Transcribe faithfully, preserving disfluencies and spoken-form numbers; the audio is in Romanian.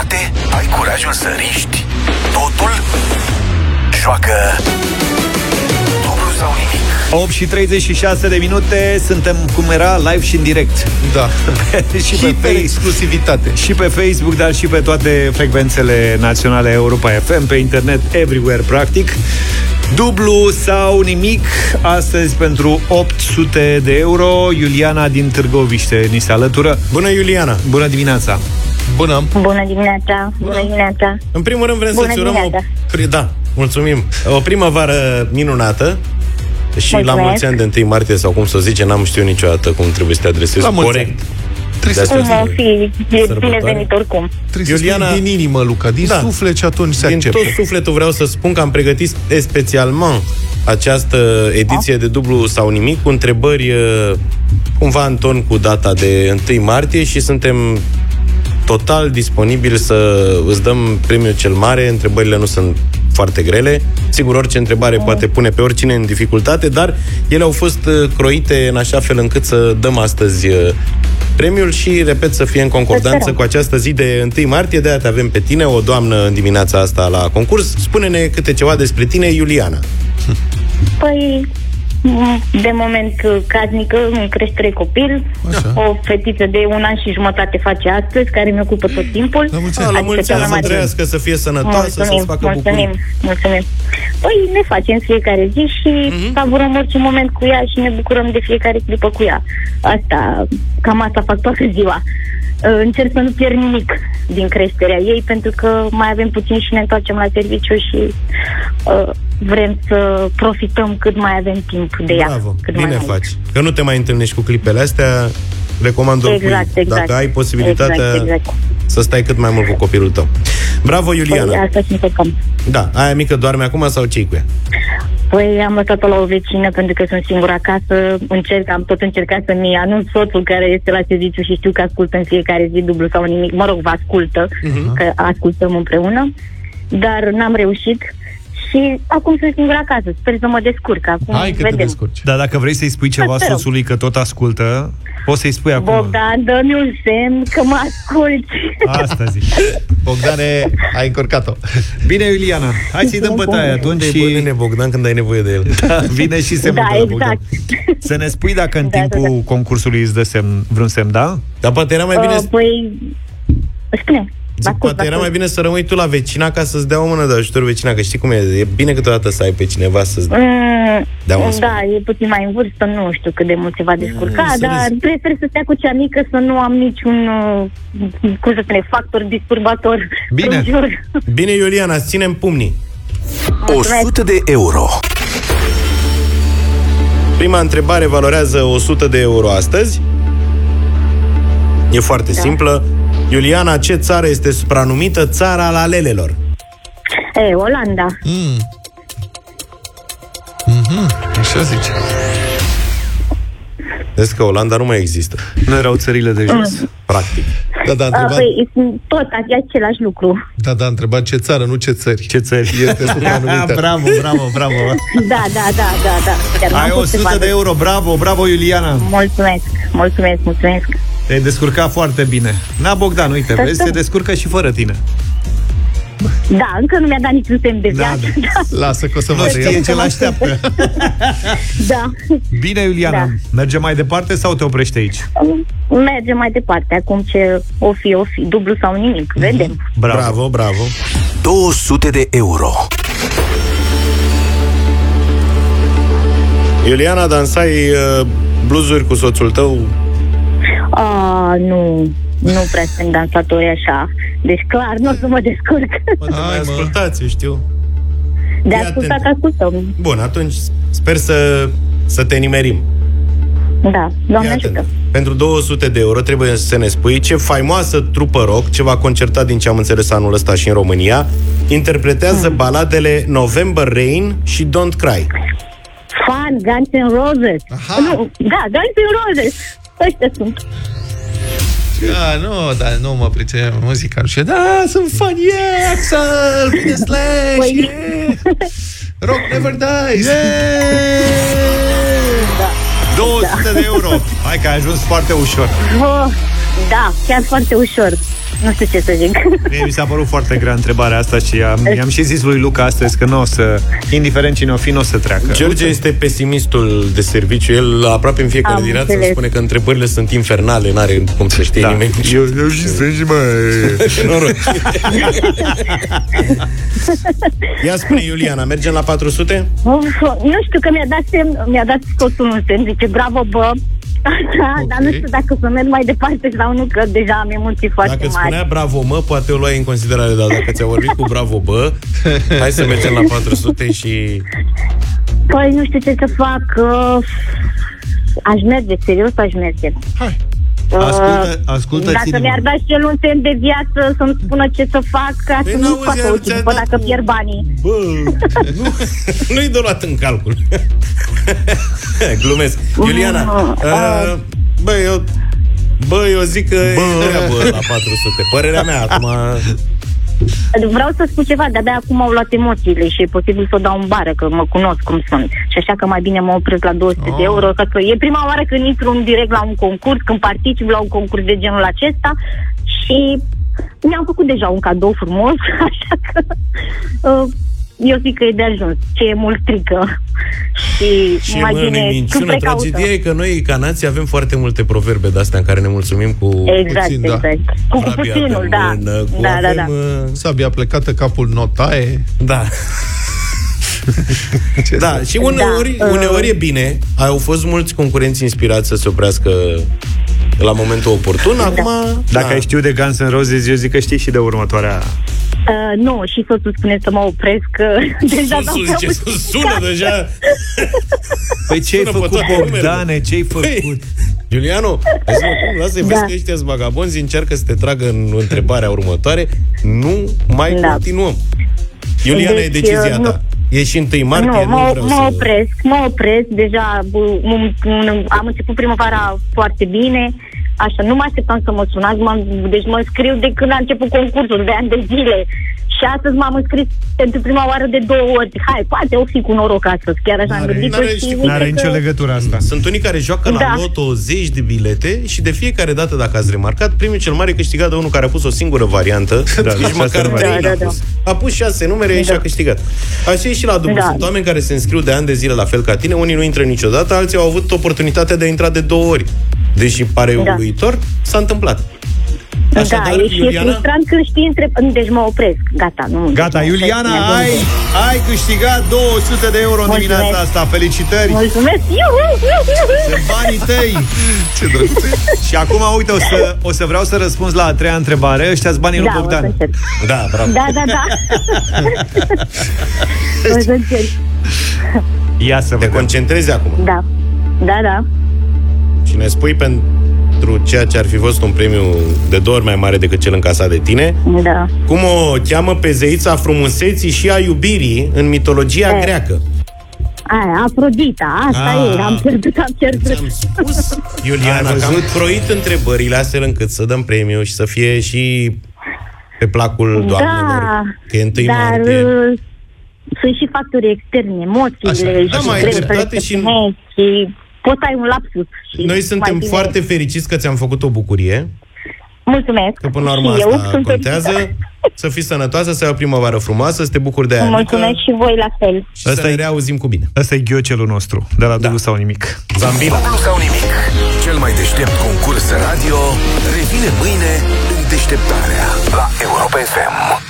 Poate ai curajul să riști totul? Joacă dublu sau nimic. opt și treizeci și șase de minute. Suntem, cum era, live și în direct. Da. și, și pe, pe exclusivitate. Și pe Facebook, dar și pe toate frecvențele naționale Europa F M, pe internet, everywhere, practic. Dublu sau nimic. Astăzi pentru opt sute de euro. Iuliana din Târgoviște ni se alătură. Bună, Iuliana! Bună dimineața! Bună! Bună dimineața! Bună dimineața! În primul rând vrem Bună să-ți urăm o... dimineața. Da, mulțumim! O primăvară minunată. Și Mulțumesc. la mulți ani de întâi martie, sau cum să o zice, n-am știut niciodată cum trebuie să te adresezi corect. Trebuie să Cum o fi, e binevenit oricum. Trebuie Iuliana, să spui din inimă, Luca, din da. suflet, și atunci se Din acceptă. tot sufletul vreau să spun că am pregătit specialmente această ediție de dublu sau nimic cu întrebări cumva în ton cu data de întâi martie și suntem total disponibili să îți dăm premiul cel mare. Întrebările nu sunt foarte grele. Sigur, orice întrebare mm. poate pune pe oricine în dificultate, dar ele au fost croite în așa fel încât să dăm astăzi premiul și, repet, să fie în concordanță cu această zi de întâi martie. De-aia te avem pe tine, o doamnă, în dimineața asta la concurs. Spune-ne câte ceva despre tine, Iuliana. Păi, de moment casnică, în creștere copil. Așa. O fetiță de un an și jumătate face astăzi, care mi ocupă tot timpul. La mulți A, ani. la Adică mulți cea ani, mai să mare- trăiască, să fie sănătoasă, să-ți facă mulțumim, bucurii. mulțumim. Păi ne facem fiecare zi și Mhm. savurăm orice moment cu ea și ne bucurăm de fiecare clipă cu ea. Asta, cam asta fac toată ziua. Uh, Încerc să nu pierd nimic din creșterea ei, pentru că mai avem puțin și ne întoarcem la serviciu și uh, vrem să profităm cât mai avem timp de ea. Bravo, cât bine mai mult. faci. Că nu te mai întâlnești cu clipele astea, recomand oricui. Exact, exact. Dacă ai posibilitatea Exact, exact. să stai cât mai mult cu copilul tău. Bravo, Iuliana. Păi, asta și încercăm. Da, aia mică doarme acum sau ce-i cu ea? Păi am lăsat-o la o vecină pentru că sunt singură acasă. Încerc, am tot încercat să-mi anunț soțul care este la serviciu și știu că ascultă în fiecare zi dublu sau nimic. Mă rog, vă ascultă, uh-huh. că ascultăm împreună. Dar n-am reușit. Și acum sunt singură acasă. Sper să mă descurc. Acum Hai că vedem. te descurci. Dar dacă vrei să-i spui ceva Sperăm. soțului că tot ascultă, poți să-i spui acum. Bogdan, dă-mi un semn că mă asculti. Asta zic. Bogdane, ai încurcat-o. Bine, Iuliana, hai să-i dăm bătaie atunci Și... și Bine, Bogdan, când ai nevoie de el. da, vine și semnul Da, de la Bogdan. exact. Să ne spui dacă în Da, timpul da, da. concursului îți dă semn, vreun semn, da? Dar poate era mai bine... Uh, păi, spune. Zic, poate era mai bine să rămâi tu la vecina ca să-ți dea o mână de ajutor vecina, că știi cum e, e bine câteodată să ai pe cineva să-ți Mm, dea un da, e puțin mai în vârstă, nu știu cât de mult se va descurca, Mm, să dar vezi. prefer să stea cu cea mică, să nu am niciun, uh, cum să spune, factor disturbator. Bine. În jur. Bine, Iuliana, îți ținem pumnii. o sută de euro. Prima întrebare valorează o sută de euro astăzi. E foarte Da. simplă. Iuliana, ce țară este supranumită țara lalelelor? E, Olanda. Mm. Mm-hmm. Așa zice. Vezi că Olanda nu mai există, Nu erau țările de jos? practic. Da, da, A, întrebat, păi, sunt tot e același lucru. da, da, întrebat ce țară, nu ce țări. Ce țări? Este supranumită. Bravo, bravo, bravo. Da, da, da, da, da. Chiar n-am Ai fost pe o sută fază. de euro, bravo, bravo, Iuliana. Mulțumesc, mulțumesc, mulțumesc. Te-ai descurcat foarte bine. Na, Bogdan, uite, Da, vezi, da. se descurcă și fără tine. Da, încă nu mi-a dat niciun semn de Da, viață. Da, Lasă că o să Nu vă știe ce l-așteaptă. da. Bine, Iuliana, Da. mergem mai departe sau te oprești aici? Mergem mai departe. Acum ce o fi, o fi, dublu sau nimic. Vedem. Bravo. Bravo, bravo. două sute de euro. Iuliana, dansai uh, bluzuri cu soțul tău? A, nu, nu prea sunt dansatori așa. Deci clar, nu o să mă descurc. Mă, te Hai, mai mă. ascultați, eu știu. De Fii ascultat, atent. ascultăm. Bun, atunci sper să, să te nimerim. Da, Doamne Fii ajută. atent. Pentru două sute de euro trebuie să ne spui ce faimoasă trupă rock, ce va concerta, din ce am înțeles, anul ăsta și în România, interpretează Hmm. baladele November Rain și Don't Cry. Fan, Guns N' Roses. Aha. Nu, da, Guns N' Roses. Ăștia sunt. Da, nu, dar nu mă pricep muzica. Și da, sunt fan, yeah, Axel, bine Slash, Păi- yeah. Rock never dies. Da. două sute de euro. Hai că ai ajuns foarte ușor. Oh, Da, chiar foarte ușor. Nu știu ce să zic. Mie mi s-a părut foarte grea întrebarea asta și am, i-am și zis lui Luca astăzi că nu o să, indiferent cine o fi, nu o să treacă. George este pesimistul de serviciu. El aproape în fiecare Am dimineață îmi înțeles. spune că întrebările sunt infernale, n-are cum să știe Da. nimeni. Eu, eu și sunt și mai... Noroc. Ia spune, Iuliana, mergem la patru sute? Uf, nu știu, că mi-a dat semn, mi-a dat soțul un semn, zice bravo, bă. Da, Ok. dar nu știu dacă să merg mai departe sau nu, că deja am emoții foarte Dacă îți mari. spunea bravo, mă, poate o luai în considerare, dar dacă ți-a vorbit cu bravo, bă, hai să mergem la patru sute și... Păi nu știu ce să fac. Uh, aș merge, serios aș merge. Hai. Ascultă, ascultă, Dacă ține-mă. mi-ar da și el un semn de viață să-mi spună ce să fac, ca Păi să n-auzi, nu facă ți-a o după dat dacă cu- pierd banii. Bă, nu, nu-i de luat în calcul. Glumesc. Iuliana, uh, bă, eu... Bă, eu zic că bă. e treabă la patru sute. Părerea mea, acum... Vreau să spun ceva, de-abia acum au luat emoțiile și e posibil să o dau în bară, că mă cunosc cum sunt. Și așa că mai bine mă opresc la două sute Oh. de euro, că e prima oară când intru în direct la un concurs, când particip la un concurs de genul acesta și mi-am făcut deja un cadou frumos, așa că uh, eu zic că e de ajuns. Ce e mult strică. Și, Și mai mă, bine nu-i minciună. sunt precaută. Tragedia e că noi, ca nație, avem foarte multe proverbe de-astea în care ne mulțumim cu... Exact, puțin, da. exact. Cu, cu sabia puținul, pe da. mână, cu Da, da, avem, da. uh, Sabia plecată, capul notaie. Da. Da, și uneori, Da, uh. uneori e bine. Au fost mulți concurenți inspirați să se oprească la momentul oportun. Acum, Dacă da. ai știu de Guns N' Roses, eu zic că știi și de următoarea. Uh, nu, și soțul spune să mă opresc, că deja Sună, n-am zice, prea sună deja. Păi ce ai Sună pe făcut, toate Bogdane? Ce ai Păi, făcut? Giuliano, lasă-i, vezi Da. că ăștia-s vagabonzi, încearcă să te tragă în întrebarea următoare. Nu mai Da. continuăm. Iuliana, Deci, e decizia nu- ta. E și întâi martie, nu, nu, mă, vreau mă să... opresc, mă opresc, deja bu- m- m- am început primăvara foarte bine, așa, nu mă așteptam să mă sunați, m-am, deci mă scriu de când a început concursul, de ani de zile. Și astăzi m-am înscris pentru prima oară de două ori. Hai, poate o fi cu noroc astăzi, chiar așa am N-are- gândit. n-are și nici- uite N-are că- nicio legătură asta. Sunt unii care joacă la Da. loto zeci de bilete și de fiecare dată, dacă ați remarcat, primul cel mare câștigat de unul care a pus o singură variantă, Da, nici șase măcar numere. trei Da, n-a da, pus. A pus șase numere Da. și a câștigat. Așa e și la dublu. Da. Sunt oameni care se înscriu de ani de zile la fel ca tine, unii nu intră niciodată, alții au avut oportunitatea de a intra de două ori. Deși pare Da. uluitor, s-a întâmplat. Da, Așadar, e și e Iuliana, frustrant când știi între... Deci mă opresc, gata. Nu, Gata, deci mă opresc, Iuliana, mi-a ai, gândit. ai câștigat două sute de euro în Mulțumesc. dimineața asta. Felicitări! Mulțumesc! Iuhu, iuhu. Sunt banii tăi! Ce drăguț. Și acum, uite, o să, o să vreau să răspunzi la a treia întrebare. Ăștia-s banii lui Da, o să Bogdan. încerc. da, bravo. Da, da, da. O să încerc. Ia să Te vedem. concentrezi acum Da. Da, da. și ne spui pentru ceea ce ar fi fost un premiu de două ori mai mare decât cel încasat de tine. Da. Cum o cheamă pe zeița frumuseții și a iubirii în mitologia E. greacă? Aia, Afrodita, asta Ah. e, am pierdut, am pierdut. Ți-am spus, Iuliana, Ai că am văzut? croit întrebările astfel încât să dăm premiu și să fie și pe placul doamnelor. Da, Că e întâi dar martie. uh, sunt și factori externi, emoțiile Așa, și da, mai ai greu dreptate să și- te primești și poți să ai un lapsus. Și Noi mai suntem bine- foarte fericiți că ți-am făcut o bucurie, Mulțumesc. că până la urmă Și eu asta sunt contează. fericită. Să fii sănătoasă, să ai o primăvară frumoasă, să te bucuri de aia Mulțumesc mică și voi la fel. și Asta să e- ne reauzim cu bine. Ăsta e ghiocelul nostru, de la dublu sau nimic. Zambila. Dublu sau nimic. Cel mai deștept concurs radio revine mâine în deșteptarea la Europa F M.